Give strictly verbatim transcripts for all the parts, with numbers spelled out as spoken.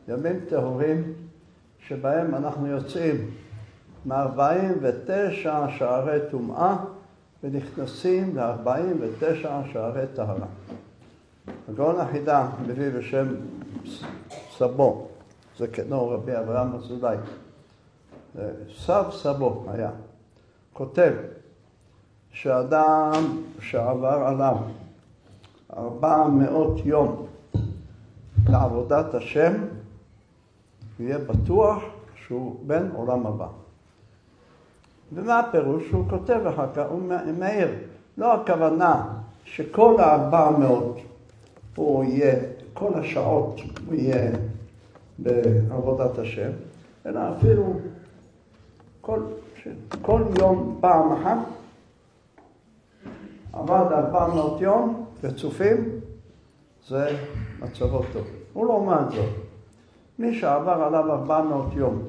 ימים טהורים שבהם אנחנו יוצאים מ-ארבעים ותשע שערי טומאה ונכנסים ל-ארבעים ותשע שערי טהרה. הגאון החידה מביא בשם סבו, זה כנו רבי אברהם אזולאי, סב סבו היה, כותב שאדם שעבר עליו ארבע מאות יום לעבודת השם, יהיה בטוח שהוא בן עולם הבא. ומה הפירוש? הוא כותב אחר כך, הוא מעיר, לא הכוונה שכל הארבע מאות הוא יהיה, כל השעות הוא יהיה בעבודת השם, אלא אפילו כל, כל יום פעם אחת, עבד ארבע מאות יום רצופים, זה מצבו טוב. הוא לא אומר זאת. מי שעבר עליו ארבע מאות יום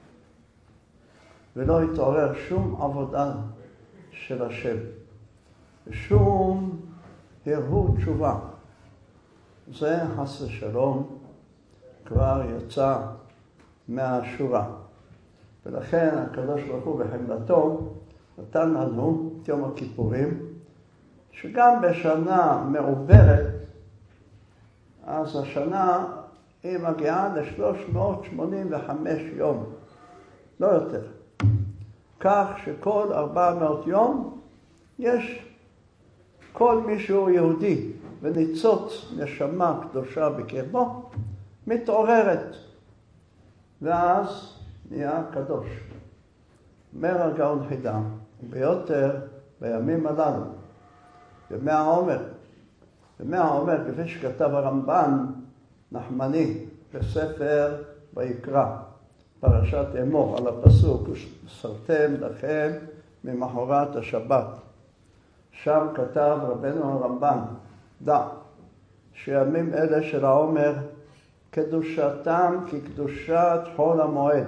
ולא התעורר שום עבודה של השם, שום הרהור תשובה, זה חס ושלום כבר יצא מהשורה. ולכן הקדוש ברוך הוא בחמלתו נתן לנו את יום הכיפורים, שגם בשנה מעוברת, אז השנה היא מגיעה ל-שלוש מאות שמונים וחמישה יום, לא יותר. כך שכל ארבע מאות יום יש כל מי שהוא יהודי וניצוץ נשמה קדושה בקרבו, מתעוררת, ואז נהיה קדוש. אומר הגאון חידה, ביותר בימים הללו, ימי העומר, ימי העומר כפי שכתב הרמב"ן נחמני בספר ויקרא, פרשת אמור, על הפסוק, וסרתם לכם ממחרת השבת. שם כתב רבנו הרמב"ן, דע, שימים אלה של העומר קדושתם כקדושת חול המועד,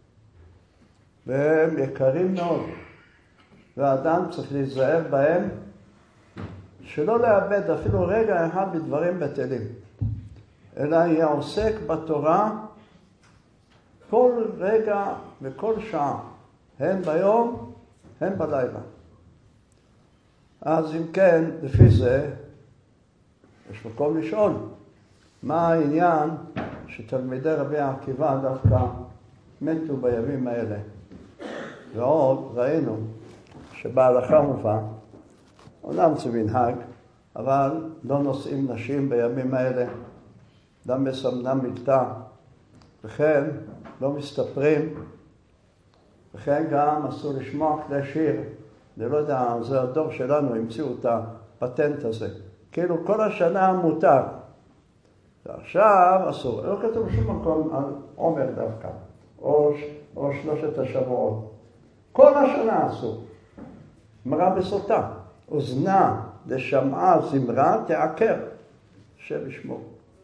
והם יקרים מאוד, והאדם צריך להיזהר בהם, שלא לאבד אפילו רגע אחד בדברים בטלים, אלא יהיה עוסק בתורה כל רגע וכל שעה, הן ביום, הן בלילה. אז אם כן, לפי זה, יש מקום לשאול, מה העניין שתלמידי רבי עקיבא דווקא מתו בימים האלה? ועוד ראינו שבהלכה מובא, אומנם זה מנהג, אבל לא נושאים נשים בימים האלה, דם מסמנה מלטה, וכן לא מסתפרים, וכן גם אסור לשמוע כלי שיר. אני לא יודע, זה הדור שלנו, המציאו את הפטנט הזה. כאילו כל השנה מותר. ועכשיו אסור. לא כתוב שום מקום על עומר דווקא, או, או שלושת השבועות. כל השנה אסור. אמרה בסוטה, אוזנה לשמעה זמרה תעקר, השם ישמור.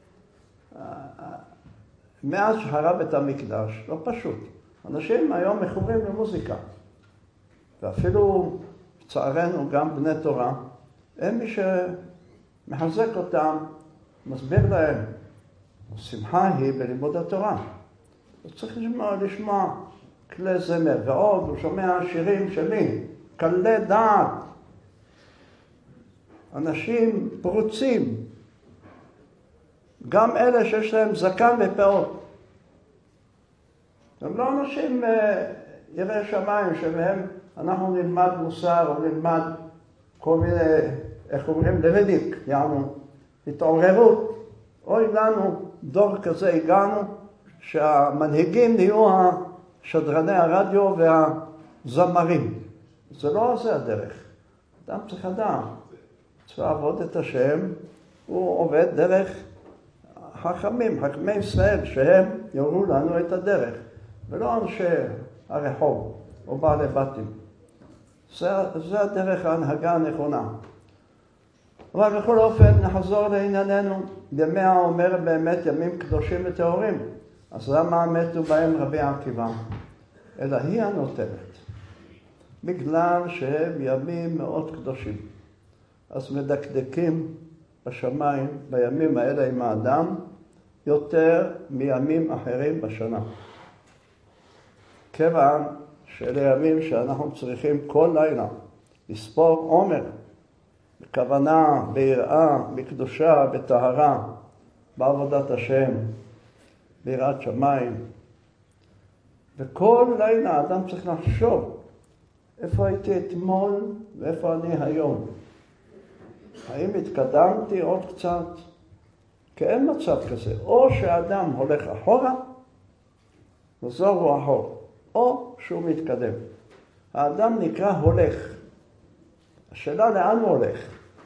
מאז שחרב את המקדש, לא פשוט. אנשים היום מחוברים למוזיקה. ואפילו צערנו גם בני תורה, אין מי שמחזק אותם, מסביר להם. השמחה היא בלימוד התורה. הוא צריך לשמוע, לשמוע כלי זמר, ועוד הוא שומע שירים שלי, קלי דעת. אנשים פרוצים, גם אלה שיש להם זקן ופאות. הם לא אנשים יראי שמיים שמהם אנחנו נלמד מוסר או נלמד כל מיני, איך אומרים, לרדיק, יענו, התעוררות. אוי לנו, דור כזה הגענו, שהמנהיגים נהיו השדרני הרדיו והזמרים. זה לא זה הדרך. אדם צריך לדעת. צריך לעבוד את השם, הוא עובד דרך חכמים, חכמי ישראל, שהם יורו לנו את הדרך. ולא אנשי הרחוב או בעלי בתים. זה, זה הדרך ההנהגה הנכונה. אבל בכל אופן נחזור לענייננו. ימי העומר באמת ימים קדושים וטהורים. אז למה מתו בהם רבי עקיבא? אלא היא הנותנת. בגלל שהם ימים מאוד קדושים. אז מדקדקים בשמיים בימים האלה עם האדם, יותר מימים אחרים בשנה. כיוון שאלה ימים שאנחנו צריכים כל לילה לספור עומר, בכוונה, ביראה, בקדושה, בטהרה, בעבודת השם, ביראת שמיים. וכל לילה האדם צריך לחשוב איפה הייתי אתמול ואיפה אני היום. האם התקדמתי עוד קצת? כי אין מצב כזה. או שהאדם הולך אחורה, וזור הוא אחור, או שהוא מתקדם. האדם נקרא הולך. השאלה לאן הוא הולך?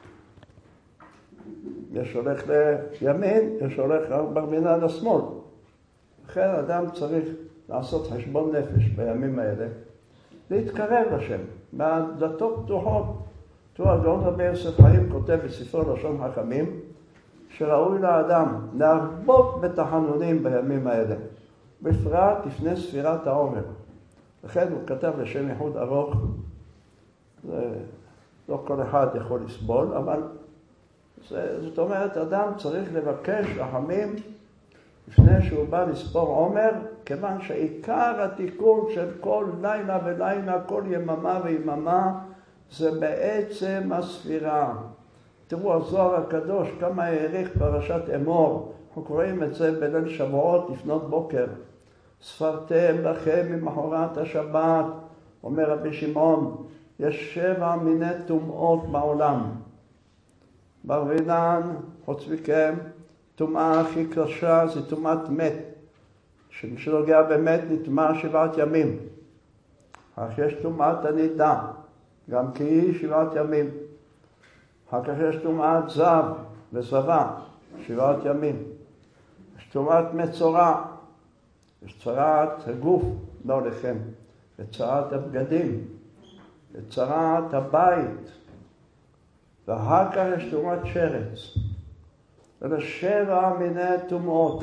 יש הולך לימין, יש הולך ברמינה לשמאל. לכן האדם צריך לעשות חשבון נפש בימים האלה, להתקרב לשם, מהדלתות פתוחות. תראו, הגאון רבי יוסף חיים כותב בספרו לשון חכמים, שראוי לאדם להרבות בתחנונים בימים האלה, בפרט לפני ספירת העומר. לכן הוא כתב לשם ייחוד ארוך, זה לא כל אחד יכול לסבול, אבל זה, זאת אומרת, אדם צריך לבקש רחמים לפני שהוא בא לספור עומר, כיוון שעיקר התיקון של כל לילה ולילה, כל יממה ויממה, זה בעצם הספירה. תראו, הזוהר הקדוש, כמה העריך פרשת אמור, אנחנו קוראים את זה בליל שבועות לפנות בוקר. ספרתם לכם ממחרת השבת, אומר רבי שמעון, יש שבע מיני טומאות בעולם. ברבינן, חוץ מכם, טומאה הכי קשה זה טומאת מת, שמי שנוגע במת נטמא שבעת ימים. אך יש טומאת הנידה, גם כי היא שבעת ימים. אחר כך יש טומאת זב וזבה, שבעת ימים. יש טומאת מצורע, יש צרעת הגוף, לא לכם, וצרעת הבגדים, וצרעת הבית, ואחר כך יש טומאת שרץ. אלה שבע מיני טומאות,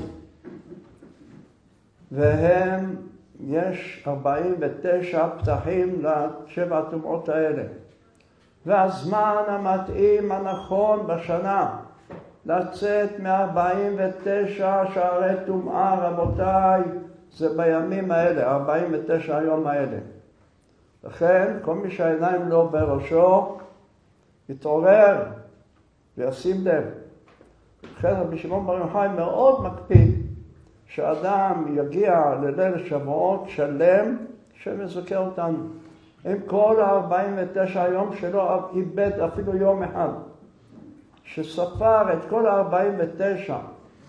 והם, יש ארבעים ותשע פתחים לשבע הטומאות האלה. והזמן המתאים הנכון בשנה לצאת מ-ארבעים ותשע שערי טומאה, רבותיי, זה בימים האלה, ארבעים ותשע היום האלה. לכן, כל מי שהעיניים לא בראשו, יתעורר וישים לב. לכן רבי שמעון בר יוחאי מאוד מקפיד שאדם יגיע לליל שבועות שלם שמזכה אותנו. עם כל ה-ארבעים ותשע היום שלו איבד אפילו יום אחד. שספר את כל ה-ארבעים ותשע.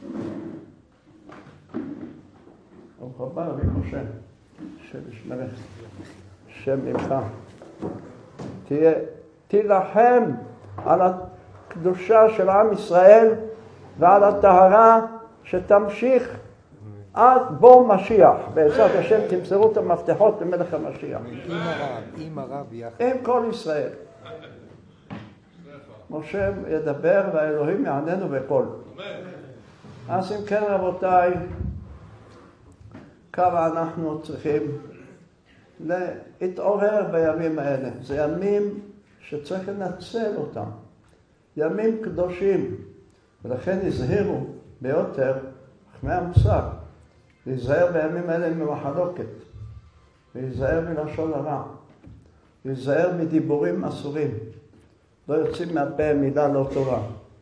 ברוך הבא רבי משה, שבשמרך, שם ממך. תהיה, תילחם על הקדושה של עם ישראל ועל הטהרה שתמשיך עד בוא משיח. בעזרת השם תמסרו את המפתחות למלך המשיח. עם הרב, עם הרב יחד. עם כל ישראל. משה ידבר והאלוהים יעננו בקול. אז אם כן רבותיי, כמה אנחנו צריכים להתעורר בימים האלה. זה ימים שצריך לנצל אותם. ימים קדושים. ולכן הזהירו ביותר חכמי המוסר. להיזהר בימים האלה ממחלוקת. להיזהר מלשון הרע. להיזהר מדיבורים אסורים. לא יוצאים מהפה מילה לא טובה.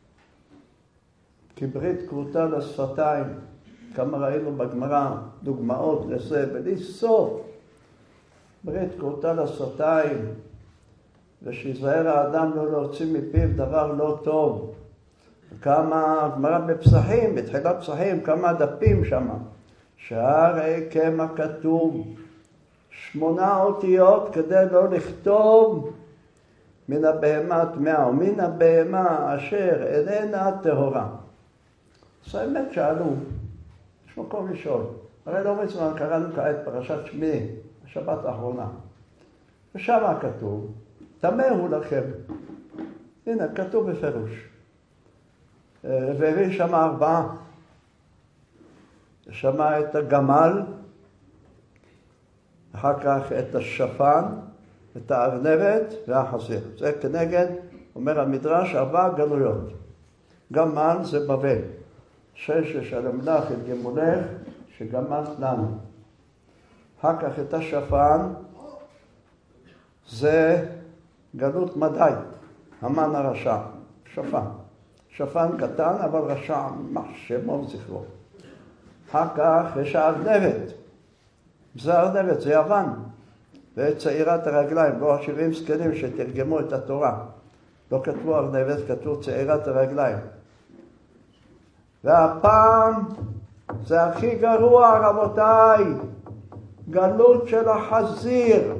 כי ברית כרותה לשפתיים, כמה ראינו בגמרא, דוגמאות לזה, בלי סוף. ברית כרותה לשפתיים, ושיזהר האדם לא להוציא מפיו דבר לא טוב. כמה גמרא בפסחים, בתחילת פסחים, כמה דפים שם. שהרי כמה כתוב, שמונה אותיות כדי לא לכתוב, מן הבהמה טמאה, ומן הבהמה אשר איננה טהורה. אז האמת שאלו, יש מקום לשאול. הרי לא מזמן קראנו כעת פרשת שמיני, השבת האחרונה. ושם כתוב, טמא הוא לכם. הנה, כתוב בפירוש. והביא שם ארבעה. שם את הגמל, אחר כך את השפן, את הארנבת והחזיר. זה כנגד, אומר המדרש, ארבע גלויות. גמל זה בבל, ששש הלמלך את גמולך שגמרת לנו. אחר כך את השפן, זה גלות מדי, המן הרשע, שפן. שפן קטן אבל רשע, מה שמו זכרו. אחר כך יש הארנבת, זה הארנבת, זה יוון. וצעירת הרגליים, לא שבעים זקנים שתרגמו את התורה. לא כתבו ארנבת, כתבו צעירת הרגליים. והפעם זה הכי גרוע, רבותיי, גלות של החזיר.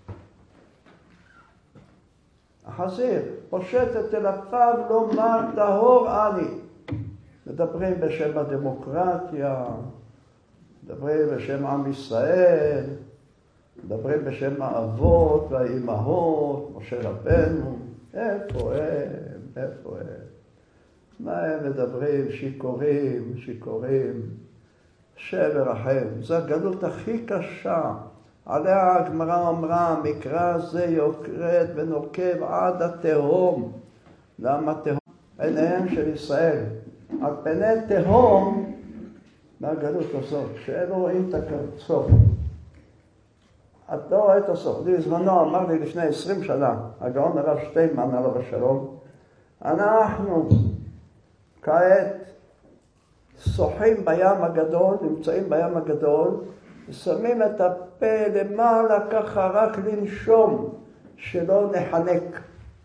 החזיר פושט את אלפיו לומר טהור אני. מדברים בשם הדמוקרטיה, מדברים בשם עם ישראל, מדברים בשם האבות והאימהות, משה רבנו. איפה הם? איפה הם? מה הם מדברים? שיכורים, שיכורים. השם ירחם. זו הגלות הכי קשה. עליה הגמרא אמרה, מקרא זה יוקרד ונוקב עד התהום. למה תהום? עיניהם של ישראל. על פני תהום מהגלות הזאת, שאין רואים את הסוף. את לא רואה את הסוף. בזמנו אמר לי לפני עשרים שנה, הגאון הרב שטיינמן עליו השלום, אנחנו כעת שוחים בים הגדול, נמצאים בים הגדול, ושמים את הפה למעלה ככה רק לנשום, שלא נחנק.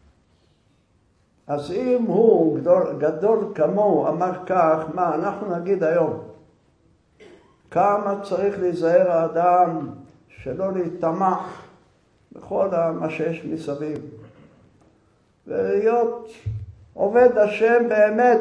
אז אם הוא גדול, גדול כמוהו אמר כך, מה אנחנו נגיד היום? כמה צריך להיזהר האדם שלא להיטמע בכל מה שיש מסביב. ולהיות עובד השם באמת.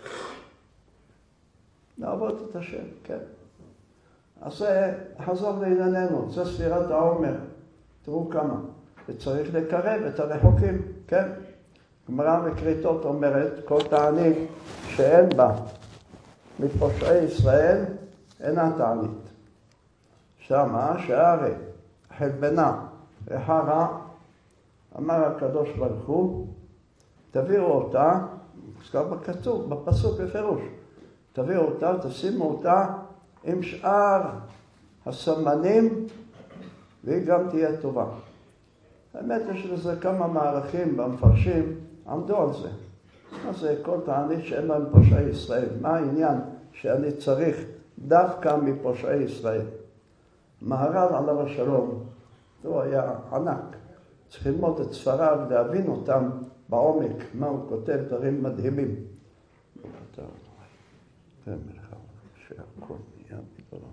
לעבוד את השם, כן. אז זה חזור לענייננו, זה ספירת העומר. תראו כמה. וצריך לקרב את הרחוקים, כן. גמרא בכריתות אומרת, כל תענית שאין בה מפושעי ישראל, אינה תענית. שמה שהרי חלבנה רחרה, אמר הקדוש ברוך הוא, תביאו אותה, מוזכר בכתוב, בפסוק בפירוש, תביאו אותה, תשימו אותה עם שאר הסמנים, והיא גם תהיה טובה. האמת יש לזה כמה מערכים במפרשים, עמדו על זה. מה זה כל תענית שאין לה מפושעי ישראל? מה העניין שאני צריך דווקא מפושעי ישראל? מהר"ל עליו השלום, הוא היה ענק. צריך ללמוד את ספריו, להבין אותם בעומק, מה הוא כותב, דברים מדהימים. שהכל נהיה בדברו.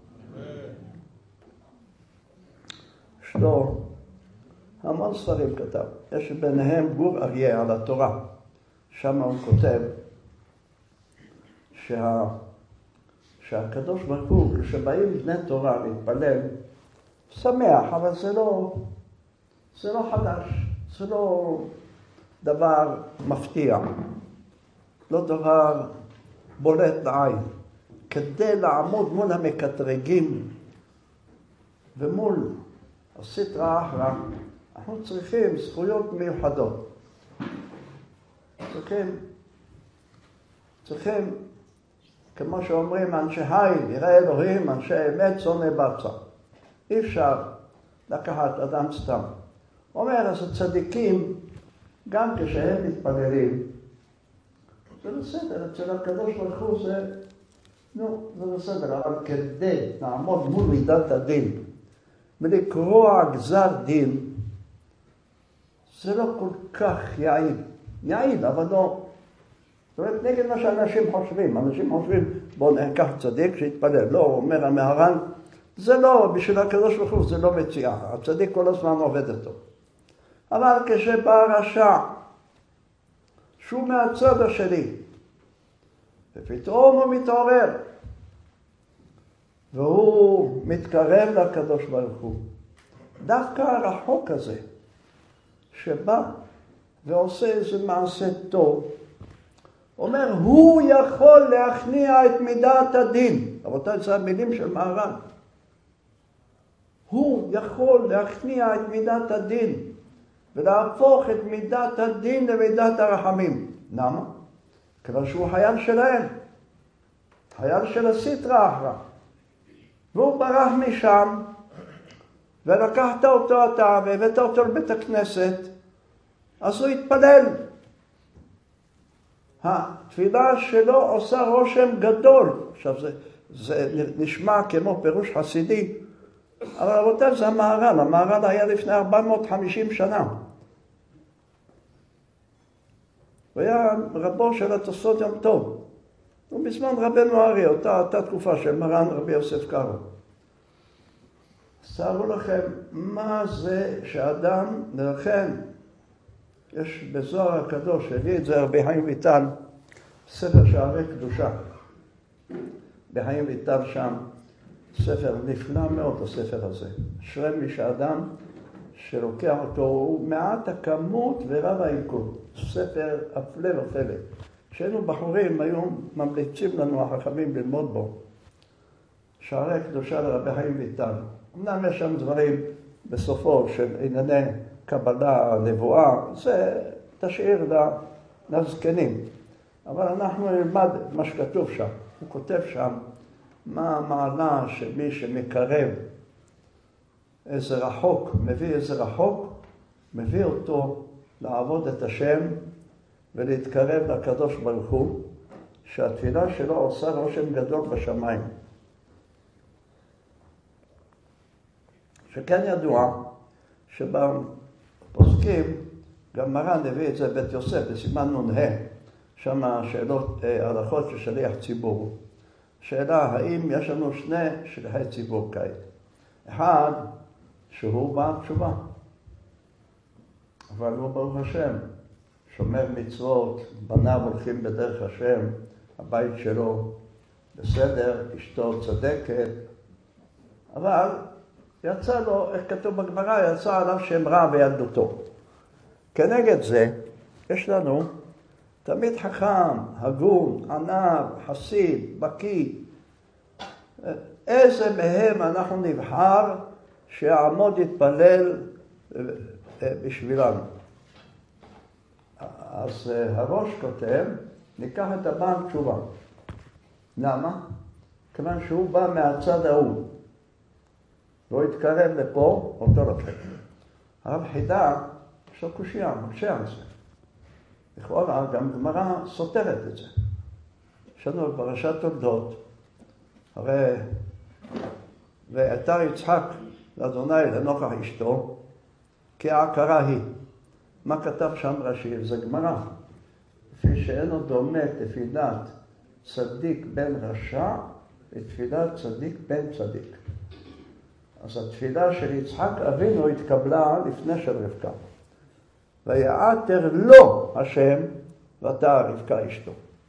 יש לו המון ספרים כתב. יש ביניהם גור אריה על התורה. שם הוא כותב שה... שהקדוש ברוך הוא, כשבאים בני תורה להתפלל, שמח, אבל זה לא, זה לא חדש, זה לא דבר מפתיע, לא דבר בולט לעין. כדי לעמוד מול המקטרגים ומול הסטרא אחרא, אנחנו צריכים זכויות מיוחדות. צריכים, צריכים, כמו שאומרים, אנשי היל, יראה אלוהים, אנשי אמת, שונא בצע. אי אפשר לקחת אדם סתם. אומר, אז הצדיקים, גם כשהם מתפללים, זה בסדר, אצל הקדוש ברוך הוא זה, נו, זה בסדר, אבל כדי לעמוד מול מידת הדין, ולקרוע גזר דין, זה לא כל כך יעיל. יעיל, אבל לא. זאת אומרת, נגד מה שאנשים חושבים. אנשים חושבים, בואו נקח צדיק שיתפלל. לא, אומר המהר"ל, זה לא, בשביל הקדוש ברוך הוא זה לא מציאה. הצדיק כל הזמן עובד אותו. אבל כשבא רשע, שהוא מהצד השני, ופתאום הוא מתעורר, והוא מתקרב לקדוש ברוך הוא. דווקא הרחוק הזה, שבא ועושה איזה מעשה טוב, אומר, הוא יכול להכניע את מידת הדין. רבותיי, זה המילים של מהר"ל. הוא יכול להכניע את מידת הדין, ולהפוך את מידת הדין למידת הרחמים. למה? כיוון שהוא חייל שלהם. חייל של הסטרא אחרא. והוא ברח משם, ולקחת אותו אתה, והבאת אותו לבית הכנסת, אז הוא התפלל. התפילה שלו עושה רושם גדול. עכשיו זה, זה נשמע כמו פירוש חסידי, אבל רבותיי זה המהר"ל, המהר"ל היה לפני ארבע מאות וחמישים שנה. הוא היה רבו של התוספות יום טוב. הוא בזמן רבנו ארי, אותה, אותה תקופה של מרן רבי יוסף קארו. תארו לכם מה זה שאדם, לכן יש בזוהר הקדוש, הביא את זה רבי חיים ויטל, ספר שערי קדושה. רבי חיים ויטל שם, ספר נפלא מאוד הספר הזה. אשרי מי שאדם שלוקח אותו, הוא מעט הכמות ורב העיכול. ספר הפלא ופלא. כשהיינו בחורים היו ממליצים לנו החכמים ללמוד בו. שערי קדושה לרבי חיים ויטל. אמנם יש שם דברים בסופו של ענייני קבלה, נבואה, זה תשאיר לזקנים. אבל אנחנו נלמד מה שכתוב שם. הוא כותב שם מה המעלה של מי שמקרב איזה רחוק, מביא איזה רחוק, מביא אותו לעבוד את השם ולהתקרב לקדוש ברוך הוא, שהתפילה שלו עושה רושם גדול בשמיים. שכן ידוע שבפוסקים, גם מרן הביא את זה בית יוסף, בסימן נ"ה, שם שאלות, הלכות של שליח ציבור. שאלה, האם יש לנו שני שליחי ציבור כעת? אחד, שהוא בעל תשובה. אבל הוא ברוך השם, שומר מצוות, בניו הולכים בדרך השם, הבית שלו בסדר, אשתו צדקת, אבל יצא לו, איך כתוב בגמרא, יצא עליו שם רע בילדותו. כנגד זה, יש לנו תמיד חכם, הגון, ענב, חסיד, בקיא. איזה מהם אנחנו נבחר שיעמוד יתפלל בשבילנו. אז הראש כותב, ניקח את הבעל תשובה. למה? כיוון שהוא בא מהצד ההוא. לא יתקרב לפה, אותו לא חייב. הרב חידה, יש לו קושייה, מקשה על זה. לכאורה גם גמרא סותרת את זה. יש לנו בפרשת תולדות, הרי ויתר יצחק לאדוני לנוכח אשתו, כי ההכרה היא. מה כתב שם רש"י? זה גמרא. לפי שאינו דומה תפילת צדיק בן רשע לתפילת צדיק בן צדיק. אז התפילה של יצחק אבינו התקבלה לפני של רבקה. ויעתר לו השם ותער רבקה אשתו.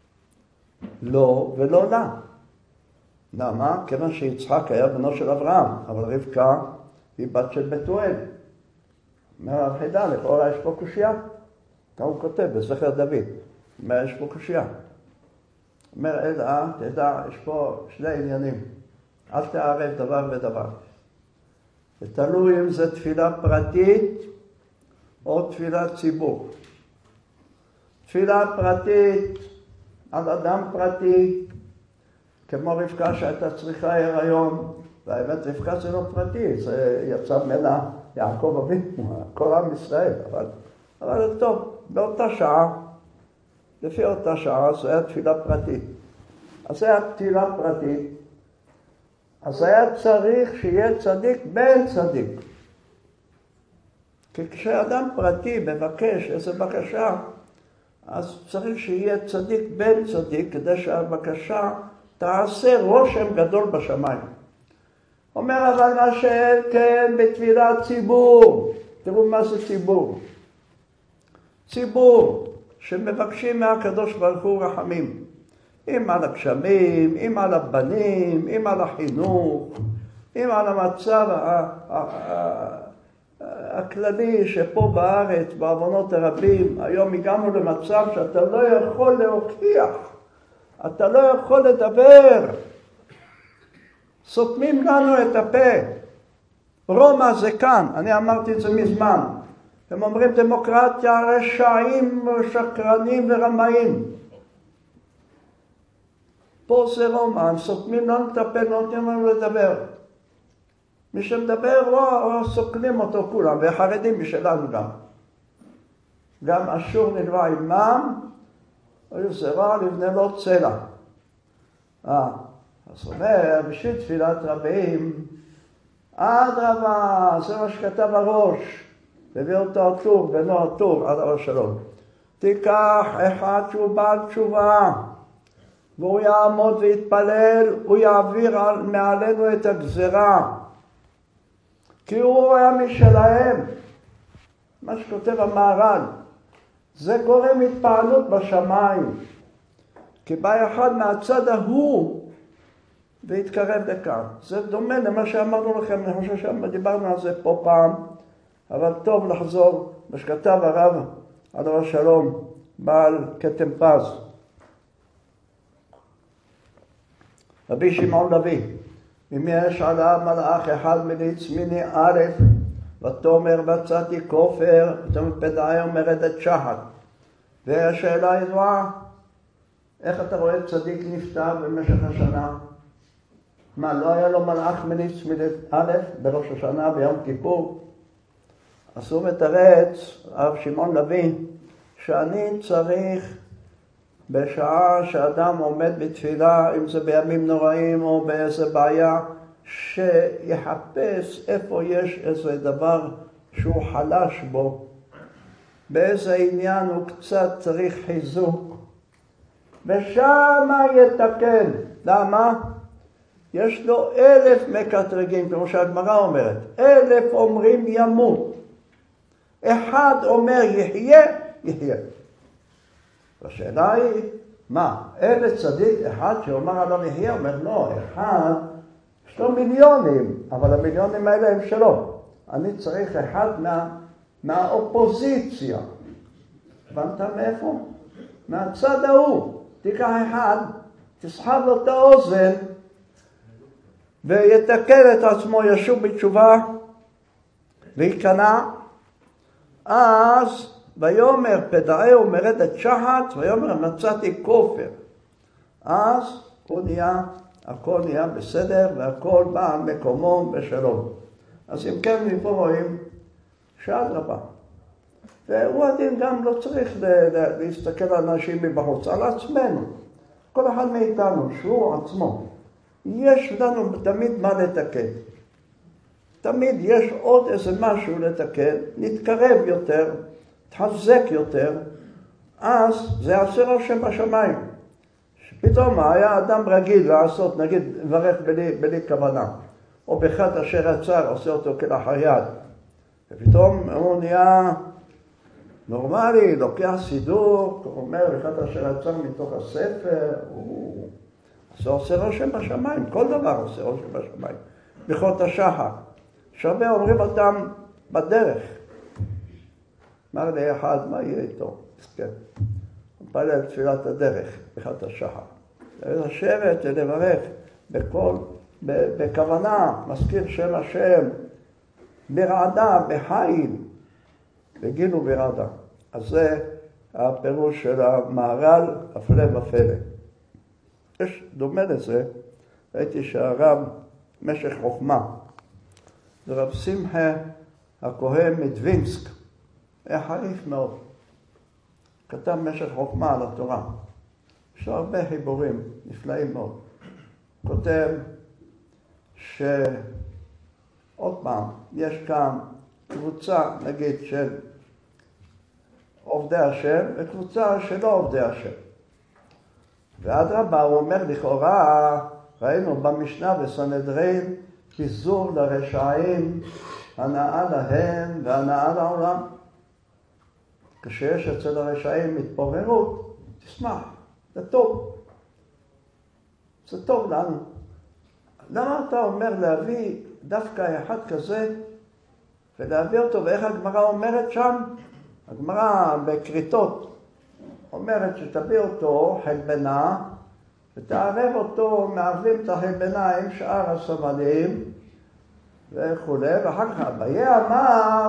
לא ולא לה. למה? כיוון שיצחק היה בנו של אברהם, אבל רבקה היא בת של בתואל. אומר הרב חידה, לכאורה יש פה קושייה. כך הוא כותב בזכר דוד. אומר, יש פה קושייה. אומר, אלא, תדע, יש פה שני עניינים. אל תערב דבר ודבר. ותלוי אם זה תפילה פרטית או תפילת ציבור. תפילה פרטית על אדם פרטי, כמו רבקה שהייתה צריכה הריון, והאמת רבקה זה לא פרטי, זה יצא ממנה יעקב אבינו, כל עם ישראל, אבל, אבל טוב, באותה שעה, לפי אותה שעה, זה היה תפילה פרטית. אז זה היה תפילה פרטית, אז היה צריך שיהיה צדיק בן צדיק. כי כשאדם פרטי מבקש איזו בקשה, אז צריך שיהיה צדיק בן צדיק, כדי שהבקשה תעשה רושם גדול בשמיים. אומר אבל מה שאין כן בתפילת ציבור. תראו מה זה ציבור. ציבור שמבקשים מהקדוש ברוך הוא רחמים. אם על הגשמים, אם על הבנים, אם על החינוך, אם על המצב הכללי שפה בארץ, בעוונות הרבים, היום הגענו למצב שאתה לא יכול להוכיח, אתה לא יכול לדבר. סותמים לנו את הפה. רומא זה כאן, אני אמרתי את זה מזמן. הם אומרים דמוקרטיה, רשעים, שקרנים ורמאים. פה זה רומן, סותמים לנו את הפה, לא נותנים לנו לדבר. מי שמדבר לא סוכנים אותו כולם, והחרדים משלנו גם. גם אשור נלווה עמם, היו זרע לבני לו צלע. אה, אז אומר, בשביל תפילת רבים, אדרבה, זה מה שכתב הראש, והביא אותו הטור, בנו הטור, עד הראש שלום. תיקח אחד שהוא בעל תשובה, והוא יעמוד ויתפלל, הוא יעביר על, מעלינו את הגזרה, כי הוא היה משלהם. מה שכותב המהר"ל, זה גורם התפעלות בשמיים, כי בא אחד מהצד ההוא והתקרב לכאן. זה דומה למה שאמרנו לכם, אני חושב שדיברנו על זה פה פעם, אבל טוב לחזור מה שכתב הרב עליו השלום, בעל כתם פז. רבי שמעון לוי, אם יש עליו מלאך אחד מליץ מיני א', ותאמר מצאתי כופר, ותאמר פדאי אומרת את שחת. והשאלה ידועה, איך אתה רואה צדיק נפטר במשך השנה? מה, לא היה לו מלאך מליץ מיני א' בראש השנה ביום כיפור? אז הוא מתרץ, הרב שמעון לוי, שאני צריך בשעה שאדם עומד בתפילה, אם זה בימים נוראים או באיזה בעיה, שיחפש איפה יש איזה דבר שהוא חלש בו, באיזה עניין הוא קצת צריך חיזוק, ושמה יתקן. למה? יש לו אלף מקטרגים, כמו שהגמרא אומרת, אלף אומרים ימות. אחד אומר יחיה, יחיה. השאלה היא, מה? איזה צדיק אחד שאומר עליו יחיה, אומר לא, אחד, יש לו מיליונים, אבל המיליונים האלה הם שלו. אני צריך אחד מה, מהאופוזיציה. הבנת מאיפה? מהצד ההוא. תיקח אחד, תסחב לו את האוזן, ויתקן את עצמו, ישוב בתשובה, ויקנא. אז ויאמר פדאי אומרת את שחת, ויאמר מצאתי כופר. אז הוא נהיה, הכל נהיה בסדר, והכל בא על מקומו בשלום. אז אם כן, מפה רואים שאדרבה. והוא הדין גם לא צריך להסתכל על אנשים מבחוץ, על עצמנו. כל אחד מאיתנו, שהוא עצמו. יש לנו תמיד מה לתקן. תמיד יש עוד איזה משהו לתקן, נתקרב יותר, תחזק יותר, אז זה יעשה רושם בשמיים. שפתאום היה אדם רגיל לעשות, נגיד, לברך בלי, בלי כוונה, או בחטא אשר עצר, עושה אותו כלאחר יד. ופתאום הוא נהיה נורמלי, לוקח סידור, הוא אומר בחטא אשר עצר מתוך הספר, הוא... זה עושה רושם בשמיים, כל דבר עושה רושם בשמיים. ברכות השחר. שהרבה אומרים אותם בדרך. אמר לי אחד, מה יהיה איתו? כן. הוא פעל תפילת הדרך, ברכת השחר. לשבת ולברך בכל, בכוונה, מזכיר שם השם, ברעדה, בחיל, בגיל וברעדה. אז זה הפירוש של המהר"ל, הפלא ופלא. יש דומה לזה, ראיתי שהרב משך חוכמה, זה רב שמחה הכהן מדווינסק, היה חריף מאוד. כתב משך חוכמה על התורה. יש לו הרבה חיבורים נפלאים מאוד. כותב שעוד פעם, יש כאן קבוצה, נגיד, של עובדי השם, וקבוצה שלא עובדי השם. ואדרבה, הוא אומר לכאורה, ראינו במשנה בסנהדרין, פיזור לרשעים, הנאה להם והנאה לעולם. כשיש אצל הרשעים התפוררות, תשמח, זה טוב. זה טוב לנו. למה אתה אומר להביא דווקא אחד כזה, ולהביא אותו, ואיך הגמרא אומרת שם? הגמרא בקריטות אומרת שתביא אותו חלבנה, ותערב אותו, מערבים את החלבנה עם שאר הסמלים וכו', ואחר כך אביי אמר,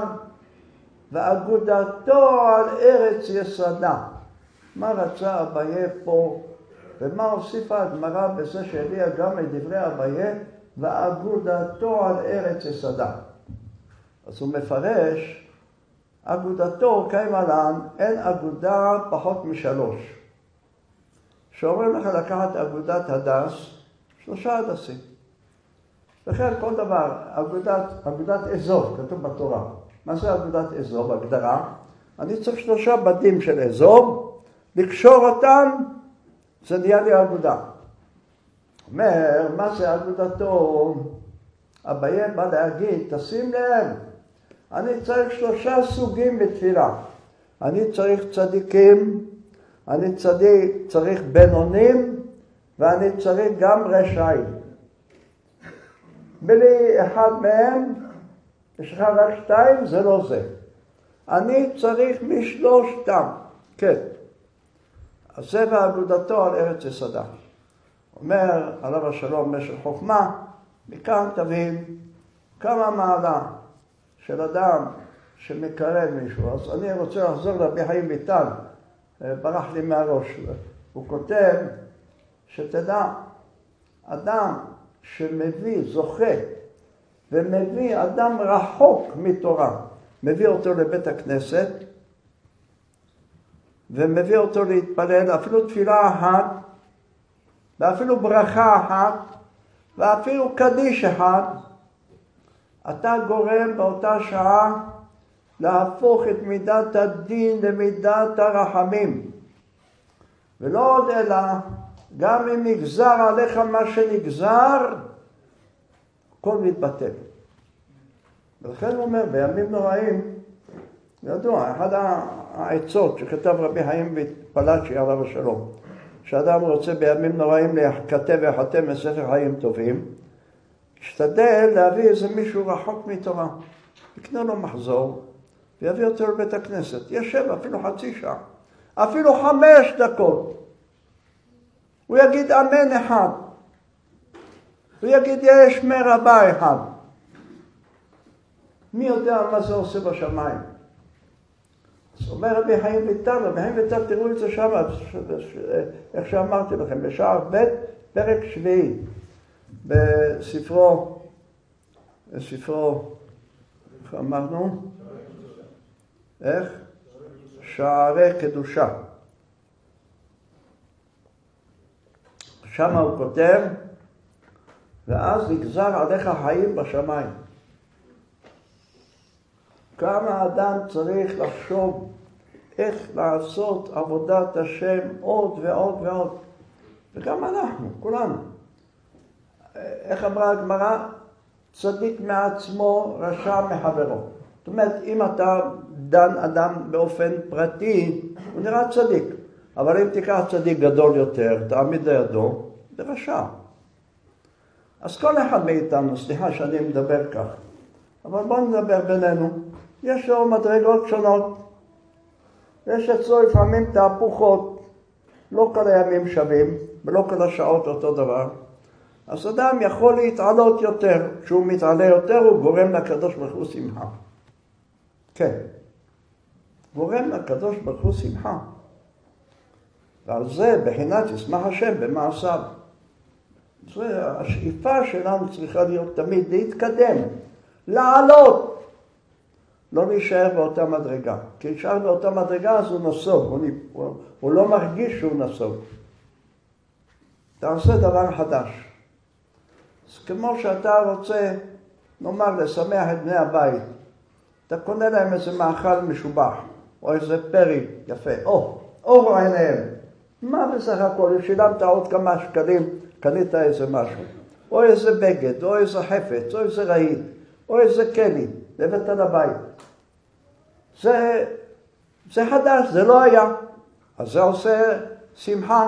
ואגודתו על ארץ יסדה. מה רצה אביי פה? ומה הוסיפה הגמרא בזה שהביאה גם את דברי אביי, ואגודתו על ארץ יסדה. אז הוא מפרש, אגודתו כמלן, אין אגודה פחות משלוש. שאומרים לך לקחת אגודת הדס, שלושה הדסים. לכן כל דבר, אגודת, אגודת אזוב, כתוב בתורה. מה זה אגודת אזוב, הגדרה? אני צריך שלושה בדים של אזוב, לקשור אותם, זה נהיה לי אגודה. אומר, מה זה אגודתו? אביי בא להגיד, תשים לב, אני צריך שלושה סוגים בתפילה. אני צריך צדיקים, אני צדיק, צריך בינונים, ואני צריך גם רשעים. בלי אחד מהם, יש לך רק שתיים, זה לא זה. אני צריך משלושתם, כן. אז זה ואגודתו על ארץ יסדה. אומר עליו השלום משל חוכמה, מכאן תבין כמה מעלה של אדם שמקרב מישהו. אז אני רוצה לחזור לרבי חיים ויטל, ברח לי מהראש. הוא כותב שתדע, אדם שמביא, זוכה, ומביא אדם רחוק מתורה, מביא אותו לבית הכנסת, ומביא אותו להתפלל, אפילו תפילה אחת, ואפילו ברכה אחת, ואפילו קדיש אחד, אתה גורם באותה שעה להפוך את מידת הדין למידת הרחמים. ולא עוד אלא, גם אם נגזר עליך מה שנגזר, הכל מתבטל. ולכן הוא אומר, בימים נוראים, ידוע, אחד העצות שכתב רבי חיים פלאצ'י עליו השלום, שאדם רוצה בימים נוראים להיכתב ויחתם מספר חיים טובים, ישתדל להביא איזה מישהו רחוק מתורה, יקנה לו מחזור, ויביא אותו לבית הכנסת, ישב אפילו חצי שעה, אפילו חמש דקות, הוא יגיד אמן אחד, הוא יגיד יש מרבה אחד. מי יודע מה זה עושה בשמיים? אז אומר רבי חיים ויטל, רבי חיים ויטל, תראו את זה שם, איך שאמרתי לכם, בשער ב' פרק שביעי, בספרו, בספרו, איך אמרנו? איך? שערי קדושה. שם הוא כותב, ואז נגזר עליך חיים בשמיים. כמה אדם צריך לחשוב איך לעשות עבודת השם עוד ועוד ועוד. וגם אנחנו, כולנו. איך אמרה הגמרא? צדיק מעצמו, רשע מחברו. זאת אומרת, אם אתה דן אדם באופן פרטי, הוא נראה צדיק. אבל אם תיקח צדיק גדול יותר, תעמיד לידו, זה רשע. אז כל אחד מאיתנו, סליחה שאני מדבר כך, אבל בואו נדבר בינינו. יש לו מדרגות שונות. יש אצלו לפעמים תהפוכות, לא כל הימים שווים, ולא כל השעות אותו דבר. אז אדם יכול להתעלות יותר. כשהוא מתעלה יותר, הוא גורם לקדוש ברוך הוא שמחה. כן. גורם לקדוש ברוך הוא שמחה. ועל זה בחינת ישמח השם במעשיו. זה השאיפה שלנו צריכה להיות תמיד להתקדם, לעלות. לא להישאר באותה מדרגה. כי להישאר באותה מדרגה אז הוא נסוג, הוא, הוא, הוא לא מרגיש שהוא נסוג. תעשה דבר חדש. אז כמו שאתה רוצה, נאמר, לשמח את בני הבית, אתה קונה להם איזה מאכל משובח, או איזה פרי יפה, או, אור עיניהם. מה בסך הכל? שילמת עוד כמה שקלים, קנית איזה משהו. או איזה בגד, או איזה חפץ, או איזה רהיט, או איזה כלי, לבית על הבית. זה, זה חדש, זה לא היה. אז זה עושה שמחה.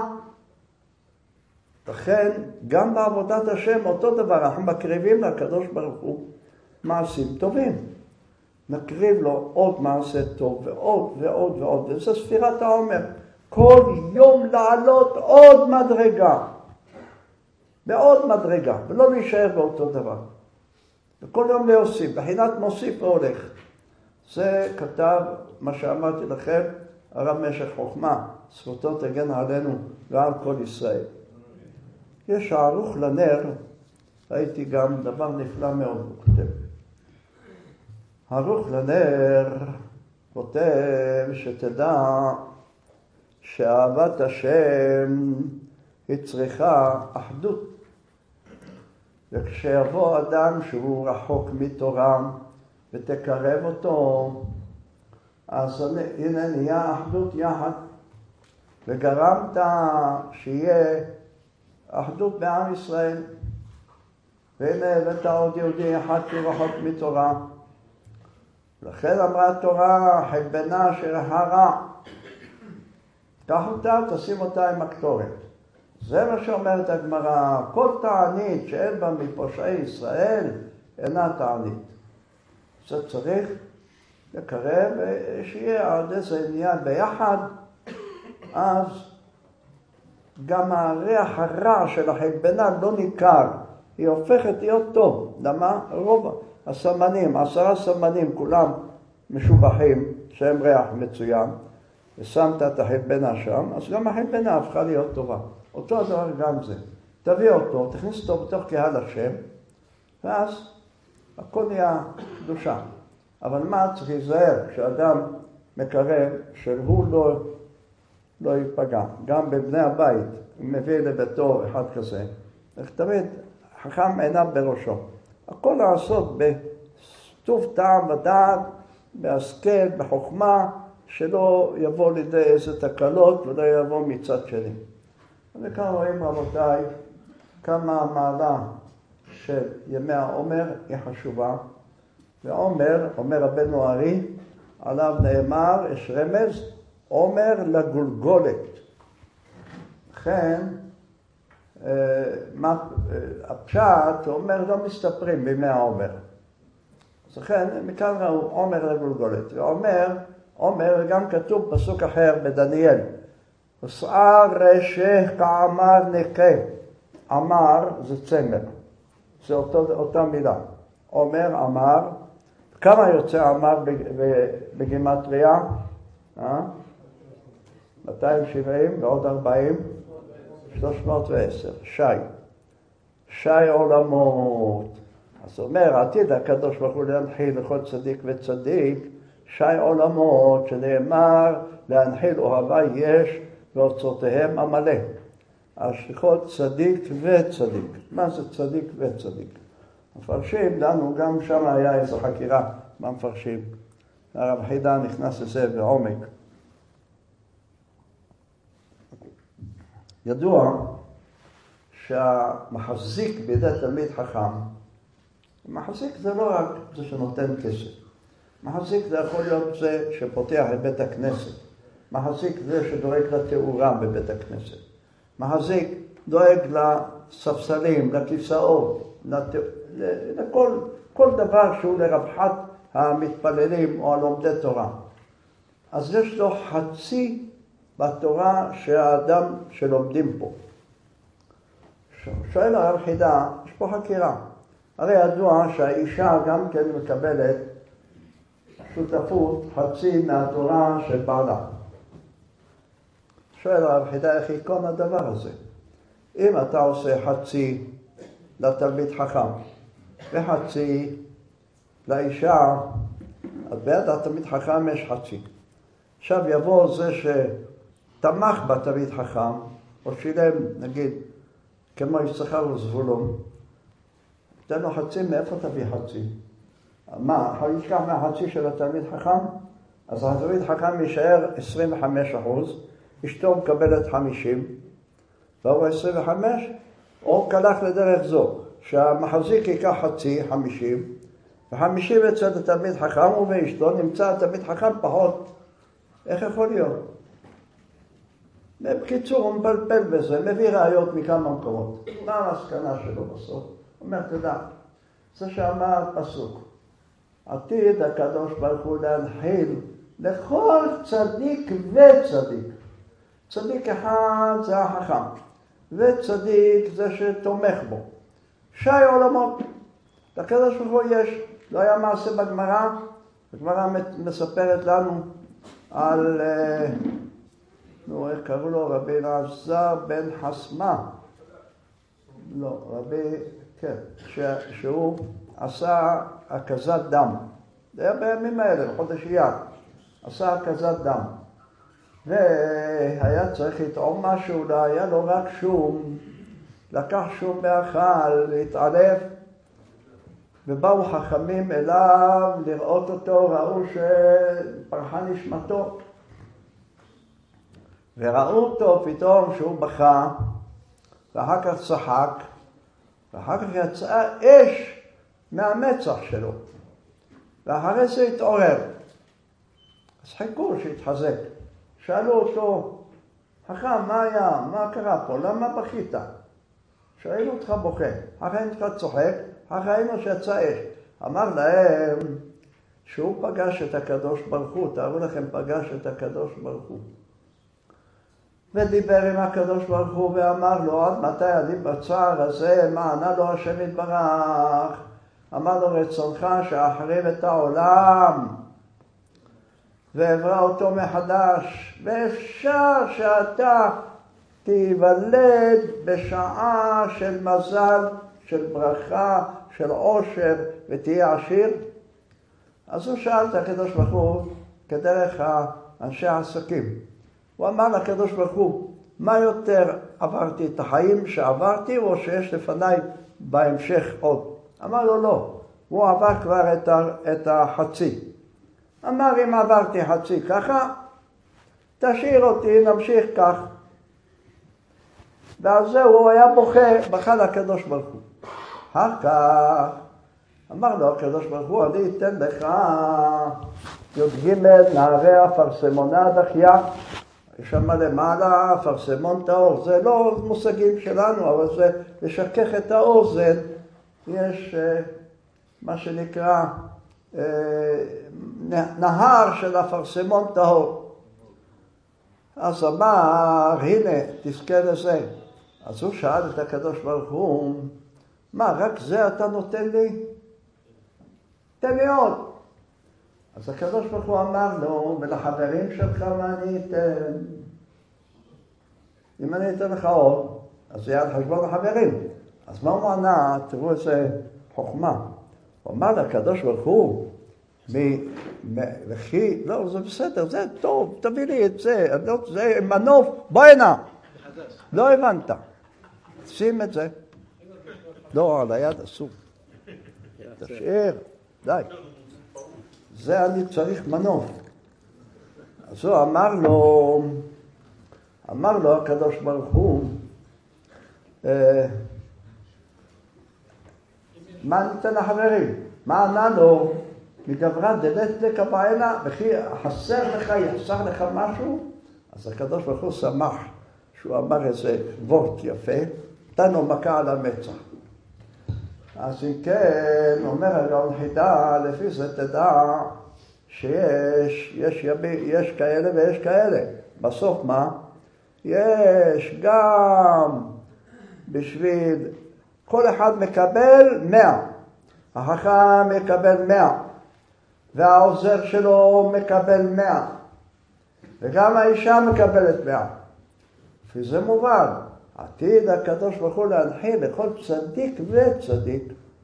לכן, גם בעבודת השם אותו דבר, אנחנו מקריבים לקדוש ברוך הוא מעשים טובים. נקריב לו עוד מעשה טוב ועוד ועוד ועוד. וזה ספירת העומר. כל יום לעלות עוד מדרגה. בעוד מדרגה, ולא להישאר באותו דבר. וכל יום להוסיף, בחינת מוסיף והולך. זה כתב מה שאמרתי לכם, הרב משך חוכמה, זכותו תגן עלינו ועל כל ישראל. יש הערוך לנר, ראיתי גם דבר נפלא מאוד, הוא כותב. הערוך לנר כותב שתדע שאהבת השם היא צריכה אחדות. וכשיבוא אדם שהוא רחוק מתורה ותקרב אותו, אז הנה נהיה אחדות יחד. וגרמת שיהיה אחדות בעם ישראל. והנה הבאת עוד יהודי אחד שרחוק מתורה. לכן אמרה התורה, חלבנה אשר הרע. קח אותה, תשים אותה עם הקטורת. זה מה שאומרת הגמרא, כל תענית שאין בה מפושעי ישראל אינה תענית. זה צריך לקרב שיהיה עד איזה עניין ביחד, אז גם הריח הרע של החלבנה לא ניכר, היא הופכת להיות טוב. למה? רוב הסמנים, עשרה סמנים, כולם משובחים שהם ריח מצוין, ושמת את החלבנה שם, אז גם החלבנה הפכה להיות טובה. אותו הדבר גם זה. תביא אותו, תכניס אותו בתוך קהל השם, ואז הכל נהיה קדושה. אבל מה צריך להיזהר כשאדם מקרב שהוא לא, לא ייפגע. גם בבני הבית, הוא מביא לביתו אחד כזה. תמיד חכם עיניו בראשו. הכל לעשות בטוב טעם ודעת, בהשכל, בחוכמה, שלא יבוא לידי איזה תקלות ולא יבוא מצד שני. וכאן רואים רבותיי כמה המעלה של ימי העומר היא חשובה. ועומר, אומר רבנו ארי, עליו נאמר, יש רמז, עומר לגולגולת. לכן, הפשט אומר לא מסתפרים בימי העומר. אז לכן, מכאן ראו עומר לגולגולת. ועומר, עומר גם כתוב פסוק אחר בדניאל. ושער רשך כעמר נקה. עמר זה צמר. זה אותו, אותה מילה. עומר, עמר. כמה יוצא עמר בגימטריה? אה? מאתיים שבעים ועוד ארבעים. שלוש מאות ועשר. שי. שי עולמות. אז אומר, עתיד הקדוש ברוך הוא להנחיל לכל צדיק וצדיק. שי עולמות שנאמר להנחיל אוהבי יש ואוצרותיהם המלא. השליחות צדיק וצדיק. מה זה צדיק וצדיק? מפרשים לנו, גם שם היה איזו חקירה, מה מפרשים? הרב חידה נכנס לזה בעומק. ידוע שהמחזיק בידי תלמיד חכם, מחזיק זה לא רק זה שנותן כסף. מחזיק זה יכול להיות זה שפותח את בית הכנסת. מחזיק זה שדואג לתאורה בבית הכנסת. מחזיק דואג לספסלים, לכיסאות, לת... לכל כל דבר שהוא לרווחת המתפללים או הלומדי תורה. אז יש לו חצי בתורה שהאדם שלומדים פה. שואל הרב חידה, יש פה חקירה. הרי ידוע שהאישה גם כן מקבלת שותפות חצי מהתורה של בעלה. שואל הרב חידה, איך יקום הדבר הזה? אם אתה עושה חצי לתלמיד חכם וחצי לאישה, אז ביד התלמיד חכם יש חצי. עכשיו יבוא זה שתמך בתלמיד חכם, או שילם, נגיד, כמו יששכר וזבולון, תן לו חצי, מאיפה תביא חצי? מה, הוא ישכח מהחצי של התלמיד חכם? אז התלמיד חכם יישאר עשרים וחמישה אחוז, אשתו מקבלת חמישים, והוא עשרים וחמש, או קלח לדרך זו, שהמחזיק ייקח חצי, חמישים, וחמישים אצל התלמיד חכם, ובאשתו נמצא התלמיד חכם פחות. איך יכול להיות? בקיצור, הוא מבלבל בזה, מביא ראיות מכמה מקומות. מה המסקנה שלו בסוף? הוא אומר, תדע, זה שאמר פסוק, עתיד הקדוש ברוך הוא להנחיל לכל צדיק וצדיק. צדיק אחד זה החכם, וצדיק זה שתומך בו. שי עולמות. לקדוש ברוך הוא יש, לא היה מעשה בגמרא, הגמרא מספרת לנו על, נו, איך קראו לו? רבי אלעזר בן חסמה. לא, רבי, כן, ש, שהוא עשה הקזת דם. זה היה בימים האלה, בחודש אייר. עשה הקזת דם. והיה צריך לטעום משהו, לא היה לו רק שום. לקח שום מאכל, להתעלף. ובאו חכמים אליו לראות אותו, ראו שפרחה נשמתו. וראו אותו פתאום שהוא בכה, ואחר כך צחק, ואחר כך יצאה אש מהמצח שלו. ואחרי זה התעורר. אז חיכו שהתחזק. שאלו אותו, חכם, מה היה? מה קרה פה? למה בכית? שאלו אותך בוכה. אחרי נתך צוחק, אחרי היינו שיצא אש. אמר להם שהוא פגש את הקדוש ברוך הוא. תארו לכם, פגש את הקדוש ברוך הוא. ודיבר עם הקדוש ברוך הוא ואמר לו, עד מתי אני בצער הזה? מה ענה לו השם יתברך? אמר לו, רצונך שאחריב את העולם ועברה אותו מחדש, ואפשר שאתה תיוולד בשעה של מזל, של ברכה, של עושר, ותהיה עשיר. אז הוא שאל את הקדוש ברוך הוא כדרך אנשי העסקים. הוא אמר לקדוש ברוך הוא, מה יותר עברתי, את החיים שעברתי או שיש לפניי בהמשך עוד? אמר לו לא, הוא עבר כבר את, ה, את החצי. אמר, אם עברתי חצי ככה, תשאיר אותי, נמשיך כך. ועל זה הוא היה בוכה, בכה לקדוש ברוך הוא. אחר כך אמר לו הקדוש ברוך הוא, אני אתן לך י"ג נערי אפרסמונה דחייה. יש שם למעלה אפרסמון טהור, זה לא מושגים שלנו, אבל זה לשכך את האוזן. יש מה שנקרא נהר של אפרסמון טהור. אז אמר, הנה, תזכה לזה. אז הוא שאל את הקדוש ברוך הוא, מה, רק זה אתה נותן לי? תן לי עוד. אז הקדוש ברוך הוא אמר לו, ולחברים שלך מה אני אתן? אם אני אתן לך עוד, אז זה יהיה על חשבון החברים. אז מה הוא ענה? תראו איזה חוכמה. הוא אמר לקדוש ברוך הוא, וכי, לא, זה בסדר, זה טוב, תביא לי את זה, זה מנוף, בוא הנה. לא הבנת. שים את זה. לא, על היד אסור. תשאיר, די. זה אני צריך מנוף. אז הוא אמר לו, אמר לו הקדוש ברוך הוא, מה ניתן לחברים? מה ענה לו? מגברה דלת לקבענה, וכי חסר לך, יחסר לך משהו? אז הקדוש ברוך הוא שמח שהוא אמר איזה וורט יפה, נתן לו מכה על המצח. אז אם כן, אומר הגאון חידה, לפי זה תדע שיש יש, יבי, יש כאלה ויש כאלה. בסוף מה? יש גם בשביל, כל אחד מקבל מאה. החכם מקבל מאה. והעוזר שלו מקבל מאה. וגם האישה מקבלת מאה. לפי זה מובן. עתיד הקדוש ברוך הוא להנחיל לכל צדיק וצדיק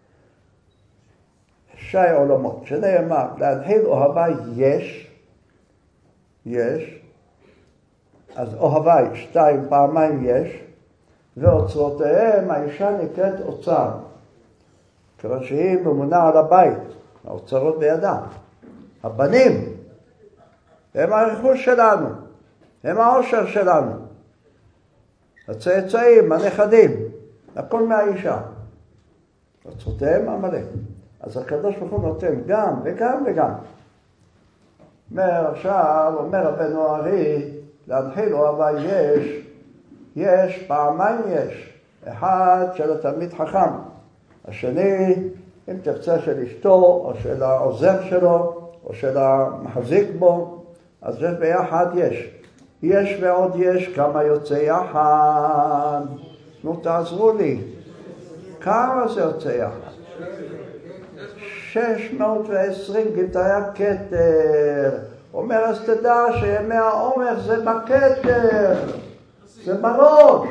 שי עולמות, שנאמר, להנחיל אוהבה יש, יש, אז אוהבה שתיים פעמיים יש, ואוצרותיהם האישה נקראת אוצר, כיוון שהיא ממונה על הבית, האוצרות בידה. הבנים הם הרכוש שלנו, הם העושר שלנו. הצאצאים, הנכדים, הכל מהאישה. אוצרותיהם המלא. אז הקדוש ברוך הוא נותן גם וגם וגם. אומר עכשיו, אומר רבנו ארי, להנחיל אוהבה יש, יש, פעמיים יש. אחד של התלמיד חכם. השני, אם תרצה של אשתו, או של העוזר שלו, או של המחזיק בו, אז זה ביחד יש. יש ועוד יש, כמה יוצא יחד. נו, תעזרו לי. כמה זה יוצא יחד? שש מאות ועשרים גבעי הכתר, אומר, אז תדע שימי העומר זה בכתר, זה בראש.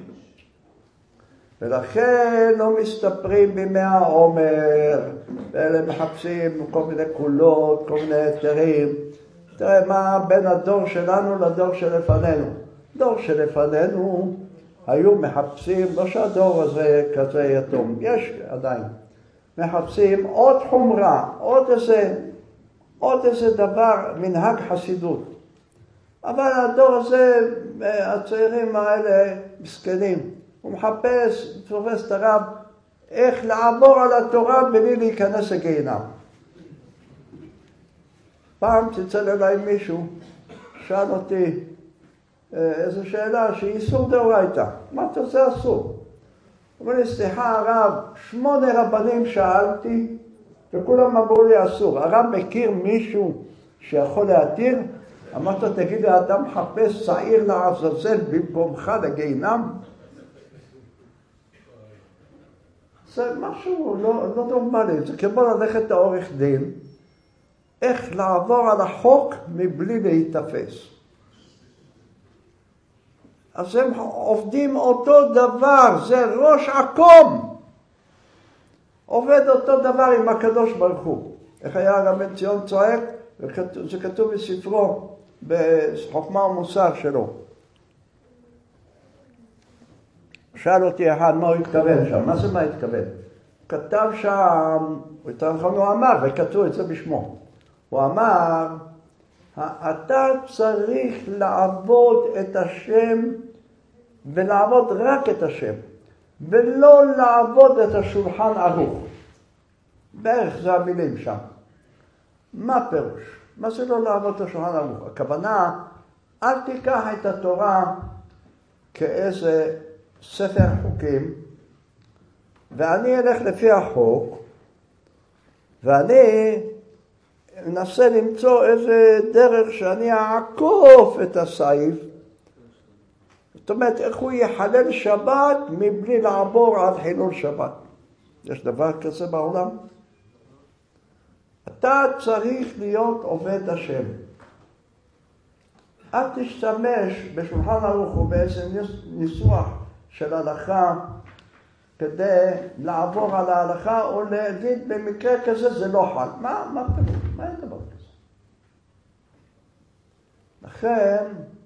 ולכן לא מסתפרים בימי העומר, ואלה מחפשים כל מיני קולות, כל מיני היתרים. תראה מה בין הדור שלנו לדור שלפנינו. דור שלפנינו היו מחפשים, לא שהדור הזה כזה יתום, יש עדיין, מחפשים עוד חומרה, עוד איזה, עוד איזה דבר, מנהג חסידות. אבל הדור הזה, הצעירים האלה מסכנים. הוא מחפש, תופס את הרב, איך לעבור על התורה בלי להיכנס לגיהינום. פעם צלצל אליי מישהו, שאל אותי איזו שאלה שהיא איסור דאורייתא. מה אתה עושה אסור? אמר לי, סליחה הרב, שמונה רבנים שאלתי וכולם אמרו לי אסור. הרב מכיר מישהו שיכול להתיר? אמרת, תגיד לי, האדם מחפש שעיר לעזאזל במקומך לגיהינום? זה משהו לא, לא נורמלי, זה כמו ללכת לעורך דין, איך לעבור על החוק מבלי להתאפס. אז הם עובדים אותו דבר, זה ראש עקום. עובד אותו דבר עם הקדוש ברוך הוא. איך היה הרב בן ציון צועק? זה כתוב בספרו, בחוכמה ומוסר שלו. שאל אותי אחד מה הוא התכוון שם, מה זה מה התכוון? כתב שם, יותר נכון הוא אמר, וכתבו את זה בשמו. הוא אמר, אתה צריך לעבוד את השם ולעבוד רק את השם, ולא לעבוד את השולחן ערוך. בערך זה המילים שם. מה פירוש? מה זה לא לעבוד את השולחן ערוך? הכוונה, אל תיקח את התורה כאיזה ספר חוקים, ואני אלך לפי החוק, ואני אנסה למצוא איזה דרך שאני אעקוף את הסעיף. זאת אומרת, איך הוא יחלל שבת מבלי לעבור על חילול שבת. יש דבר כזה בעולם? אתה צריך להיות עובד השם. אל תשתמש בשולחן ערוך ובאיזה ניסוח של הלכה כדי לעבור על ההלכה או להגיד במקרה כזה זה לא חל. מה, מה פירוש? מה אין דבר כזה? לכן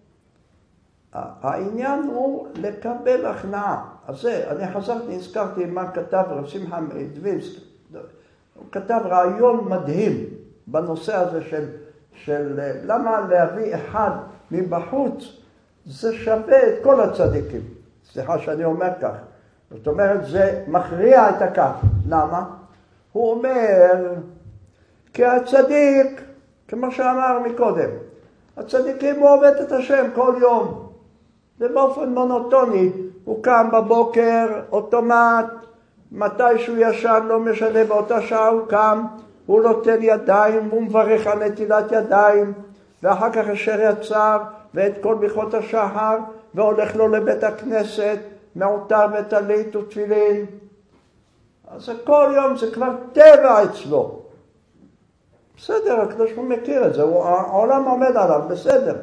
העניין הוא לקבל הכנעה. אז זה, אני חזרתי, הזכרתי מה כתב רב שמחה דווינסקי. הוא כתב רעיון מדהים בנושא הזה של, של למה להביא אחד מבחוץ זה שווה את כל הצדיקים. סליחה שאני אומר כך. זאת אומרת, זה מכריע את הכף. למה? הוא אומר, כי הצדיק, כמו שאמר מקודם, הצדיקים הוא עובד את השם כל יום. זה באופן מונוטוני. הוא קם בבוקר, אוטומט, מתי שהוא ישן, לא משנה, באותה שעה הוא קם, הוא נוטל ידיים, הוא מברך על נטילת ידיים, ואחר כך אשר יצר, ואת כל ברכות השחר, והולך לו לבית הכנסת, מעוטר וטלית ותפילין. אז כל יום זה כבר טבע אצלו. בסדר, הקדוש הוא מכיר את זה, הוא, העולם עומד עליו, בסדר.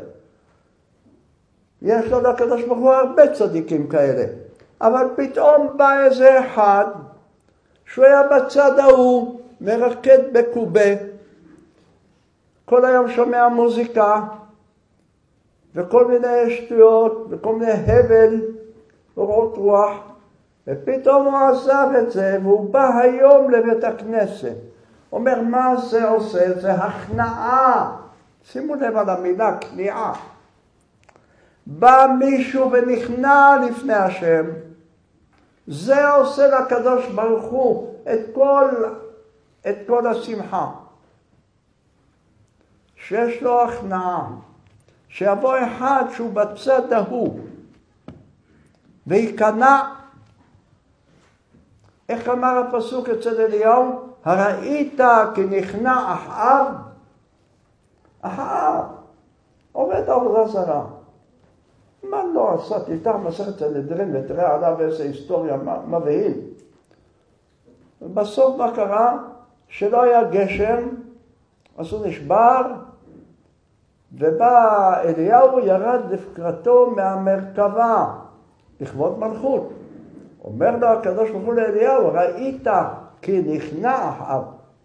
יש לו לקדוש ברוך הוא הרבה צדיקים כאלה. אבל פתאום בא איזה אחד, שהוא היה בצד ההוא, מרקד בקובה, כל היום שומע מוזיקה, וכל מיני שטויות, וכל מיני הבל, ורעות רוח, ופתאום הוא עזב את זה, והוא בא היום לבית הכנסת. אומר, מה זה עושה? זה הכנעה. שימו לב על המילה, כניעה. בא מישהו ונכנע לפני השם, זה עושה לקדוש ברוך הוא את כל, את כל השמחה. שיש לו הכנעה, שיבוא אחד שהוא בצד ההוא, ויקנע. איך אמר הפסוק אצל אליהו? הראית כי נכנע אחאב? אחאב עובד עבודה זרה. מה לא עשה? תפתח מסכת סנהדרין ותראה עליו איזו היסטוריה מבהיל. בסוף מה קרה? שלא היה גשם, אז הוא נשבר, ובא אליהו ירד לקראתו מהמרכבה, לכבוד מלכות. אומר לו הקדוש ברוך הוא לאליהו, ראית כי נכנע אחאב.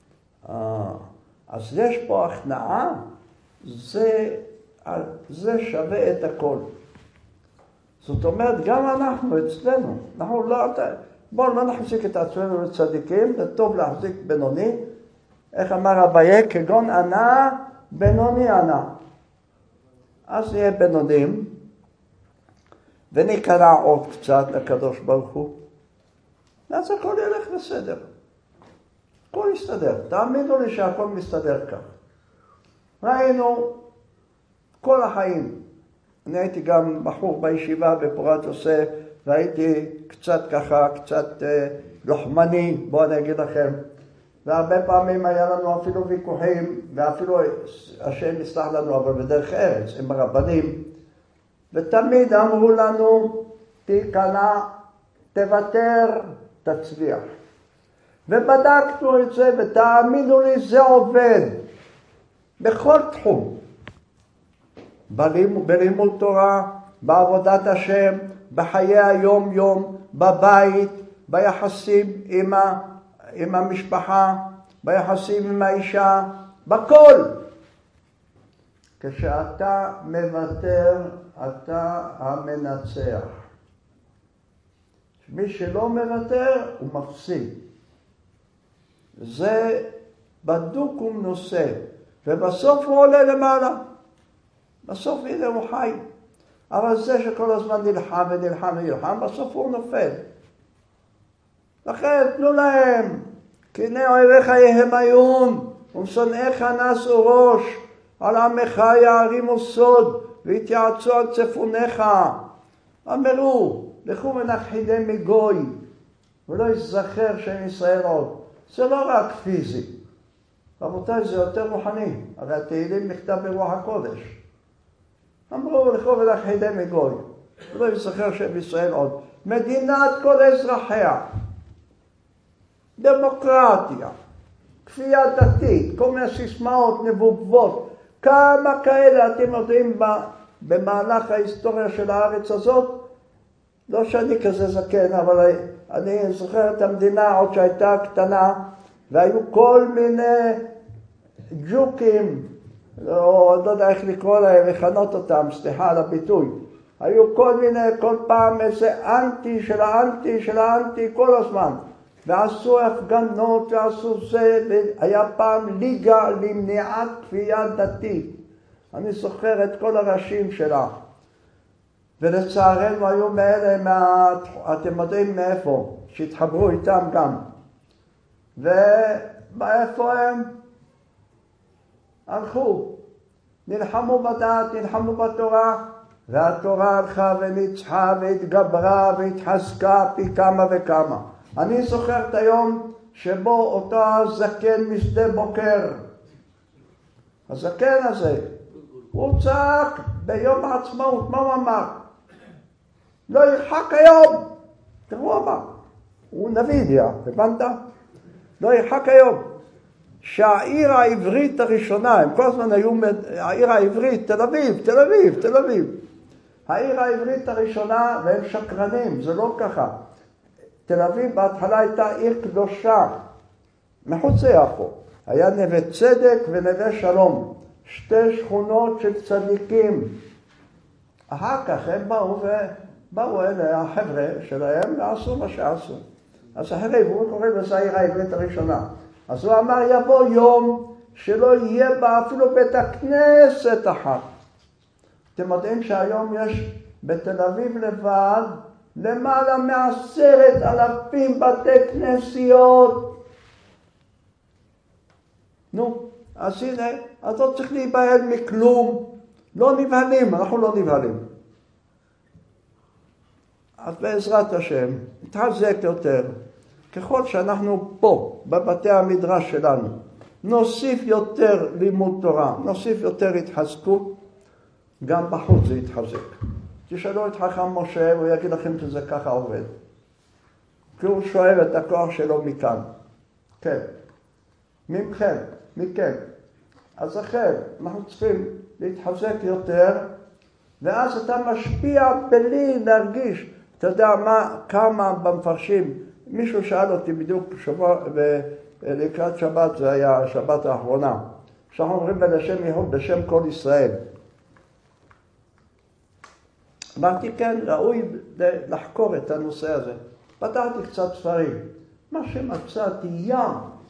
אז יש פה הכנעה, זה, זה שווה את הכל. זאת אומרת, גם אנחנו אצלנו, אנחנו לא, בואו לא נחזיק את עצמנו לצדיקים, זה טוב להחזיק בינוני. איך אמר אביי, כגון ענה, בינוני ענה. אז נהיה בינונים, ונקרא עוד קצת לקדוש ברוך הוא. אז הכל ילך בסדר. הכל יסתדר. תאמינו לי שהכל מסתדר כך. ראינו כל החיים. אני הייתי גם בחור בישיבה בפורת יוסף, והייתי קצת ככה, קצת אה, לוחמני, בואו אני אגיד לכם. והרבה פעמים היה לנו אפילו ויכוחים, ואפילו השם יסלח לנו, אבל בדרך ארץ, עם הרבנים. ותמיד אמרו לנו, תיכנע, תוותר, תצליח. ובדקנו את זה, ותאמינו לי, זה עובד. בכל תחום. בלימוד תורה, בעבודת השם, בחיי היום-יום, בבית, ביחסים עם, ה, עם המשפחה, ביחסים עם האישה, בכל. כשאתה מוותר, אתה המנצח. מי שלא מוותר, הוא מפסיד. זה בדוק ומנוסה, ובסוף הוא עולה למעלה. בסוף הנה הוא חי. אבל זה שכל הזמן נלחם ונלחם ונלחם, בסוף הוא נופל. לכן תנו להם, כי הנה אוהביך יהם עיון, ומשונאיך נשאו ראש, על עמך יערימו סוד, והתייעצו על צפוניך. אמרו, לכו ונכחידם מגוי, ולא יזכר שם ישראל עוד. זה לא רק פיזי. רבותיי, זה יותר רוחני. הרי התהילים נכתב ברוח הקודש. אמרו, לכו ונכחידם מגוי, ולא יזכר שם ישראל עוד. מדינת כל אזרחיה, דמוקרטיה, כפייה דתית, כל מיני סיסמאות נבובות, כמה כאלה אתם יודעים במהלך ההיסטוריה של הארץ הזאת? לא שאני כזה זקן, אבל אני זוכר את המדינה עוד שהייתה קטנה, והיו כל מיני ג'וקים, או לא יודע איך לקרוא להם, לכנות אותם, סליחה על הביטוי. היו כל מיני, כל פעם איזה אנטי של האנטי של האנטי כל הזמן. ועשו הפגנות ועשו זה, היה פעם ליגה למניעת כפייה דתית. אני זוכר את כל הראשים שלה. ולצערנו היו מאלה, מה, אתם יודעים מאיפה, שהתחברו איתם גם. ומאיפה הם? הלכו, נלחמו בדת, נלחמו בתורה, והתורה הלכה וניצחה והתגברה והתחזקה פי כמה וכמה. אני זוכר את היום שבו אותו זקן משדה בוקר, הזקן הזה, הוא צעק ביום העצמאות, מה הוא אמר? לא ירחק היום, תראו הוא אמר, הוא נבידיה, הבנת? לא ירחק היום, שהעיר העברית הראשונה, הם כל הזמן היו, העיר העברית, תל אביב, תל אביב, תל אביב, העיר העברית הראשונה, והם שקרנים, זה לא ככה. תל אביב בהתחלה הייתה עיר קדושה, מחוץ ליפו. היה נווה צדק ונווה שלום, שתי שכונות של צדיקים. אחר כך הם באו ובאו אלה החבר'ה שלהם ועשו מה שעשו. אז החבר'ה הוא קורא לזה העיר העברית הראשונה. אז הוא אמר יבוא יום שלא יהיה בה אפילו בית הכנסת אחת. אתם יודעים שהיום יש בתל אביב לבד למעלה מעשרת אלפים בתי כנסיות. נו, אז הנה, אז לא צריך להיבהל מכלום. לא נבהלים, אנחנו לא נבהלים. אז בעזרת השם, נתחזק יותר. ככל שאנחנו פה, בבתי המדרש שלנו, נוסיף יותר לימוד תורה, נוסיף יותר התחזקות, גם בחוץ זה יתחזק. תשאלו את חכם משה, הוא יגיד לכם שזה ככה עובד. כי הוא שואל את הכוח שלו מכאן. כן. ממכם, מכם. אז לכן, אנחנו צריכים להתחזק יותר, ואז אתה משפיע בלי להרגיש. אתה יודע מה, כמה במפרשים, מישהו שאל אותי בדיוק שבוע, לקראת שבת, זה היה השבת האחרונה, שאנחנו אומרים בלשם יהוד, בשם כל ישראל. אמרתי, כן, ראוי לחקור את הנושא הזה. פתחתי קצת ספרים. מה שמצאתי ים,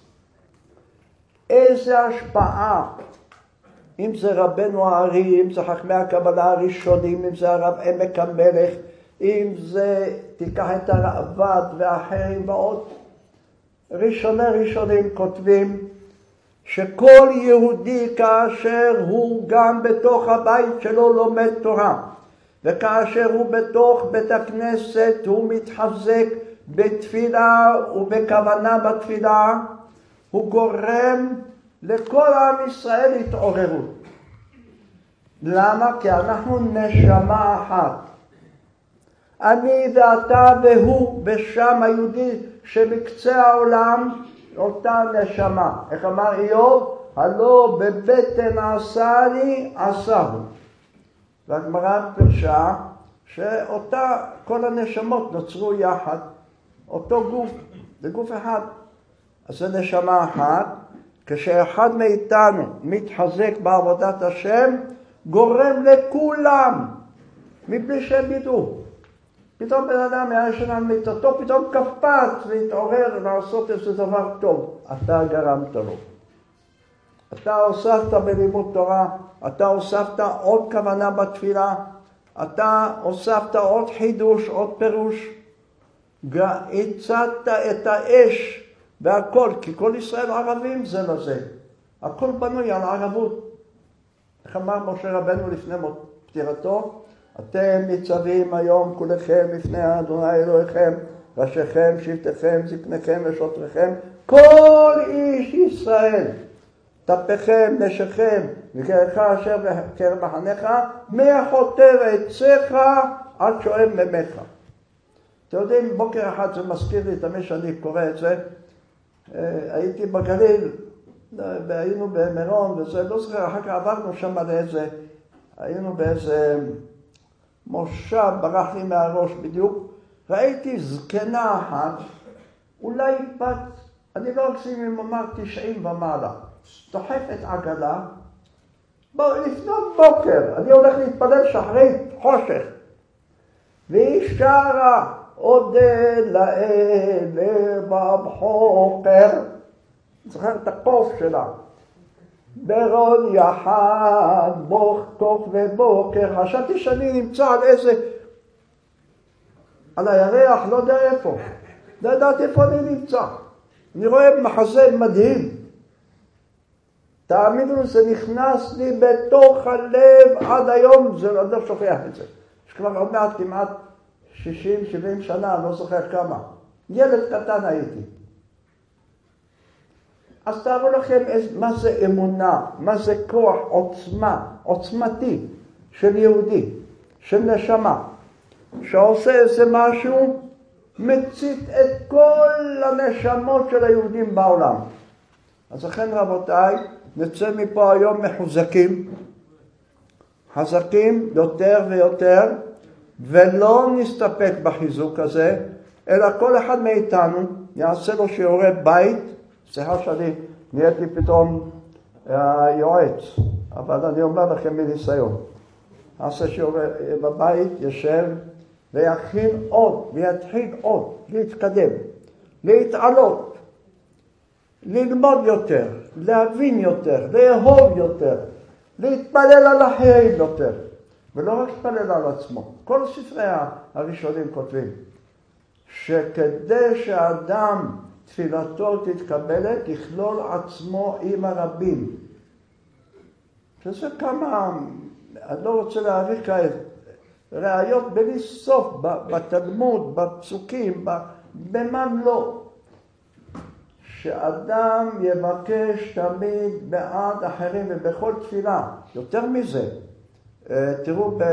איזה השפעה, אם זה רבנו הארי, אם זה חכמי הקבלה הראשונים, אם זה הרב עמק המלך, אם זה, תיקח את הרעב"ד ואחרים ועוד, ראשוני ראשונים כותבים שכל יהודי כאשר הוא גם בתוך הבית שלו לומד תורה, וכאשר הוא בתוך בית הכנסת הוא מתחזק בתפילה ובכוונה בתפילה, הוא גורם לכל עם ישראל להתעוררות. למה? כי אנחנו נשמה אחת. אני ואתה והוא ושם היהודי שבקצה העולם אותה נשמה. איך אמר איוב? הלא בבטן עשה לי עשהו. והגמרא פרשה שאותה כל הנשמות נוצרו יחד, אותו גוף, זה גוף אחד. אז זה נשמה אחת, כשאחד מאיתנו מתחזק בעבודת השם, גורם לכולם, מבלי שהם ידעו. פתאום בן אדם מהישן על מיטתו, פתאום קפץ להתעורר לעשות איזה דבר טוב. אתה גרמת לו. אתה הוספת בלימוד תורה, אתה הוספת עוד כוונה בתפילה, אתה הוספת עוד חידוש, עוד פירוש. הצעת את האש והכל, כי כל ישראל ערבים זה לזה. הכל בנוי על ערבות. איך אמר משה רבנו לפני פטירתו? אתם ניצבים היום כולכם לפני אדוני אלוהיכם, ראשיכם, שבטיכם, זקניכם ושוטריכם, כל איש ישראל, טפכם, נשיכם, וגרך אשר בקרב מחניך, מאחותי ועציך עד שואב ממך. אתם יודעים, בוקר אחד זה מזכיר לי, תמיד שאני קורא את זה, הייתי בגליל, היינו במירון וזה, לא זוכר, אחר כך עברנו שם לאיזה, היינו באיזה מושב, ברח לי מהראש בדיוק, ראיתי זקנה אחת, אולי בת, אני לא אגזים אם אמר תשעים ומעלה, דוחפת עגלה, לפנות בוקר, אני הולך להתפלל שחרית חושך, והיא שרה, אודה לאל בבחוקר, זוכר את הקוף שלה, ברון יחד, בוך, תוך ובוקר, חשבתי שאני נמצא על איזה, על הירח, לא יודע איפה, לא יודעת איפה אני נמצא. אני רואה מחזה מדהים. תאמינו, זה נכנס לי בתוך הלב עד היום, זה לא שוכח את זה. יש כבר עוד מעט כמעט שישים שבעים שנה, לא זוכר כמה. ילד קטן הייתי. אז תארו לכם מה זה אמונה, מה זה כוח, עוצמה, עוצמתי של יהודי, של נשמה, שעושה איזה משהו, מצית את כל הנשמות של היהודים בעולם. אז לכן רבותיי, נצא מפה היום מחוזקים, חזקים יותר ויותר, ולא נסתפק בחיזוק הזה, אלא כל אחד מאיתנו יעשה לו שיעורי בית. סליחה שאני נהייתי פתאום היועץ, אבל אני אומר לכם מניסיון. עשה שיעורי בבית, ישב ויכין עוד, ויתחיל עוד, להתקדם, להתעלות, ללמוד יותר, להבין יותר, לאהוב יותר, להתפלל על אחרים יותר, ולא רק להתפלל על עצמו. כל ספרי הראשונים כותבים שכדי שהאדם תפילתו תתקבלת, יכלול עצמו עם הרבים. שזה כמה, אני לא רוצה להעריך כעת, ראיות בלי סוף, בתלמוד, בפסוקים, במה לא. שאדם יבקש תמיד בעד אחרים ובכל תפילה. יותר מזה, תראו ב,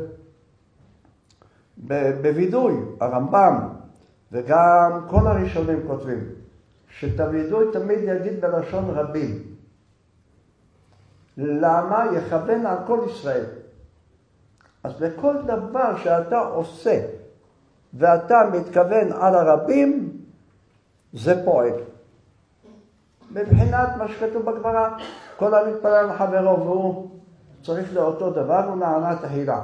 ב, בוידוי, הרמב"ם, וגם כל הראשונים כותבים, שתוידוי תמיד יגיד בלשון רבים. למה? יכוון על כל ישראל. אז בכל דבר שאתה עושה ואתה מתכוון על הרבים, זה פועל. מבחינת מה שכתוב בגמרא, כל המתפלל על חברו והוא צריך לאותו דבר, הוא נענה תהילה.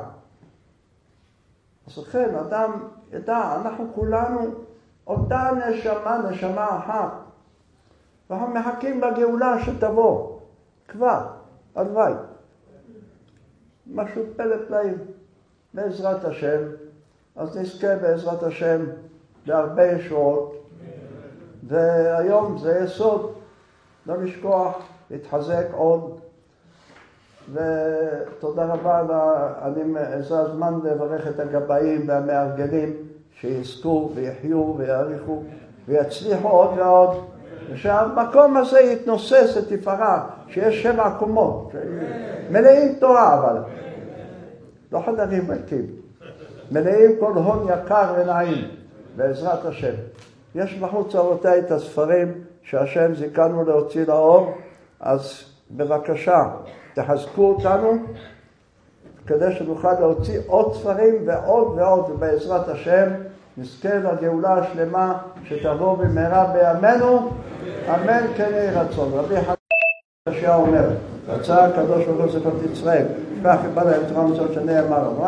אז לכן אדם ידע, אנחנו כולנו אותה נשמה, נשמה אחת. ואנחנו מחכים בגאולה שתבוא, כבר, הלוואי. משהו פלא פלאים, בעזרת השם. אז נזכה בעזרת השם להרבה ישועות. והיום זה יסוד, לא לשכוח, להתחזק עוד. ותודה רבה, אני, זה הזמן לברך את הגבאים והמארגנים שיזכו ויחיו ויעריכו ויצליחו עוד ועוד. ושהמקום הזה יתנוסס לתפארה, שיש שבע קומות, מלאים תורה אבל, לא חדרים ריקים, מלאים כל הון יקר ונעים, בעזרת השם. יש בחוץ רבותיי את הספרים שהשם זיכנו להוציא לאור, אז בבקשה תחזקו אותנו כדי שנוכל להוציא עוד ספרים ועוד ועוד, ובעזרת השם נזכה לגאולה השלמה שתבוא במהרה בימינו, אמן כן יהי רצון. רבי חנניה אומר, רצה הקדוש ברוך הוא זכות ישראל, כך יבא להם תורה מצוות שנאמר,